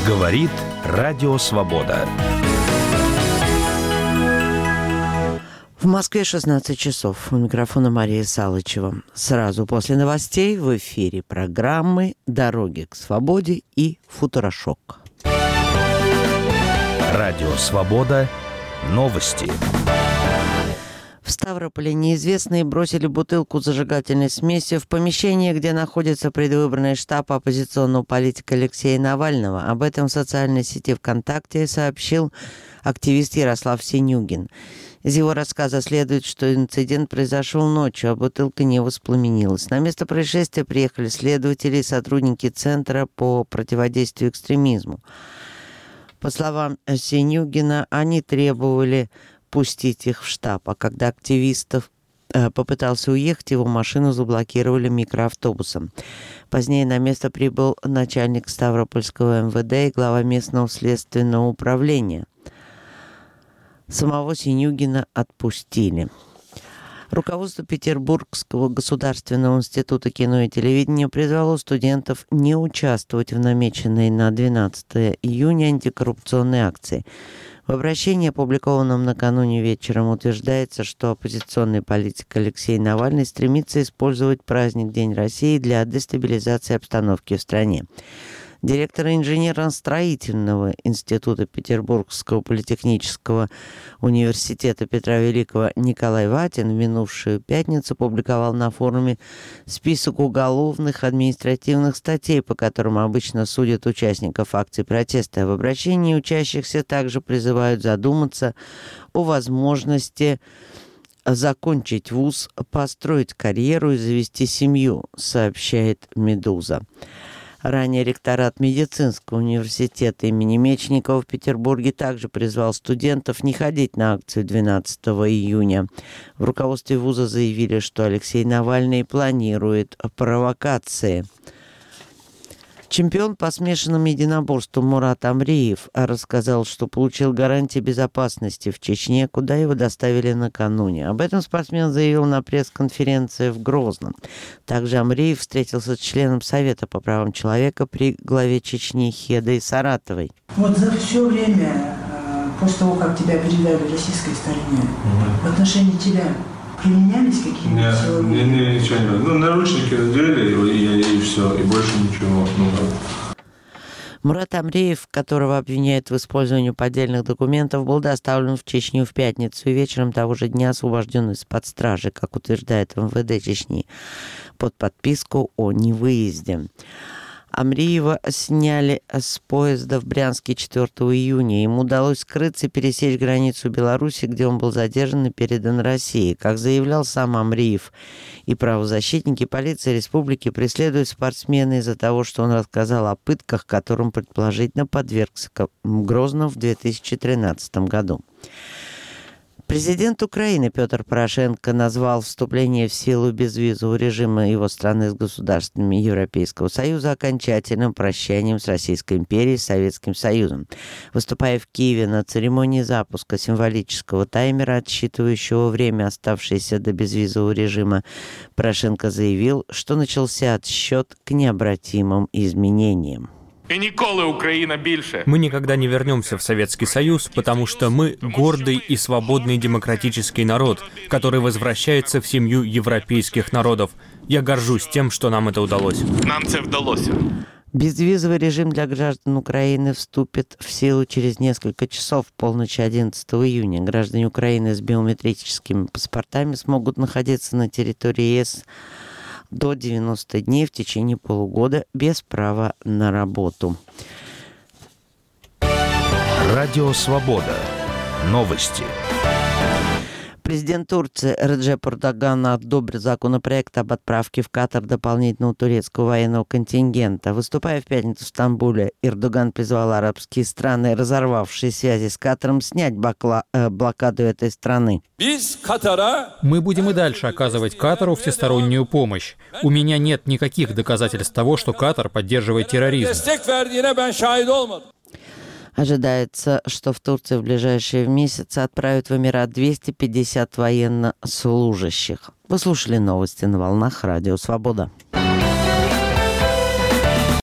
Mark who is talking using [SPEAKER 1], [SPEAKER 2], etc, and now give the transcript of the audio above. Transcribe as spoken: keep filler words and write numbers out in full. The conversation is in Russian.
[SPEAKER 1] Говорит Радио Свобода.
[SPEAKER 2] В Москве шестнадцать часов. У микрофона Мария Салычева. Сразу после новостей в эфире программы «Дороги к свободе» и «Футурошок».
[SPEAKER 1] Радио Свобода. Новости.
[SPEAKER 2] В Ставрополе неизвестные бросили бутылку зажигательной смеси в помещение, где находится предвыборный штаб оппозиционного политика Алексея Навального. Об этом в социальной сети ВКонтакте сообщил активист Ярослав Синюгин. Из его рассказа следует, что инцидент произошел ночью, а бутылка не воспламенилась. На место происшествия приехали следователи и сотрудники Центра по противодействию экстремизму. По словам Синюгина, они требовали пустить их в штаб, а когда активистов э, попытался уехать, его машину заблокировали микроавтобусом. Позднее на место прибыл начальник Ставропольского эм вэ дэ и глава местного следственного управления. Самого Синюгина отпустили. Руководство Петербургского государственного института кино и телевидения призвало студентов не участвовать в намеченной на двенадцатое июня антикоррупционной акции. В обращении, опубликованном накануне вечером, утверждается, что оппозиционный политик Алексей Навальный стремится использовать праздник День России для дестабилизации обстановки в стране. Директор инженерно-строительного института Петербургского политехнического университета Петра Великого Николай Ватин в минувшую пятницу публиковал на форуме список уголовных административных статей, по которым обычно судят участников акций протеста. В обращении учащихся также призывают задуматься о возможности закончить вуз, построить карьеру и завести семью, сообщает «Медуза». Ранее ректорат медицинского университета имени Мечникова в Петербурге также призвал студентов не ходить на акцию двенадцатого июня. В руководстве вуза заявили, что Алексей Навальный планирует провокации. Чемпион по смешанным единоборствам Мурат Амриев рассказал, что получил гарантии безопасности в Чечне, куда его доставили накануне. Об этом спортсмен заявил на пресс-конференции в Грозном. Также Амриев встретился с членом Совета по правам человека при главе Чечни Хедой Саратовой.
[SPEAKER 3] Вот за все время, после того, как тебя передали российской стороне, в отношении тебя применялись какие-нибудь
[SPEAKER 4] Нет,
[SPEAKER 3] силовые?
[SPEAKER 4] не, не, ничего не было. Ну, наручники надели, и, и, и все, и больше ничего. Ну,
[SPEAKER 2] Мурат Амриев, которого обвиняют в использовании поддельных документов, был доставлен в Чечню в пятницу и вечером того же дня освобожден из-под стражи, как утверждает эм вэ дэ Чечни, под подписку о невыезде. Амриева сняли с поезда в Брянске четвёртого июня. Ему удалось скрыться и пересечь границу Беларуси, где он был задержан и передан России. Как заявлял сам Амриев и правозащитники, полиция республики преследует спортсмена из-за того, что он рассказал о пытках, которым предположительно подвергся в Грозном в две тысячи тринадцатом году. Президент Украины Петр Порошенко назвал вступление в силу безвизового режима его страны с государствами Европейского Союза окончательным прощанием с Российской империей и Советским Союзом. Выступая в Киеве на церемонии запуска символического таймера, отсчитывающего время, оставшееся до безвизового режима, Порошенко заявил, что начался отсчет к необратимым изменениям.
[SPEAKER 5] Мы никогда не вернемся в Советский Союз, потому что мы гордый и свободный демократический народ, который возвращается в семью европейских народов. Я горжусь тем, что нам это удалось.
[SPEAKER 6] Нам это удалось.
[SPEAKER 2] Безвизовый режим для граждан Украины вступит в силу через несколько часов, в полночь одиннадцатого июня. Граждане Украины с биометрическими паспортами смогут находиться на территории ЕС до девяноста дней в течение полугода без права на работу.
[SPEAKER 1] Радио Свобода. Новости.
[SPEAKER 2] Президент Турции Реджеп Эрдоган одобрил законопроект об отправке в Катар дополнительного турецкого военного контингента. Выступая в пятницу в Стамбуле, Эрдоган призвал арабские страны, разорвавшие связи с Катаром, снять бакла- э, блокаду этой страны.
[SPEAKER 7] Мы будем и дальше оказывать Катару всестороннюю помощь. У меня нет никаких доказательств того, что Катар поддерживает терроризм.
[SPEAKER 2] Ожидается, что в Турции в ближайшие месяцы отправят в Эмират двести пятьдесят военнослужащих. Вы слушали новости на волнах Радио Свобода.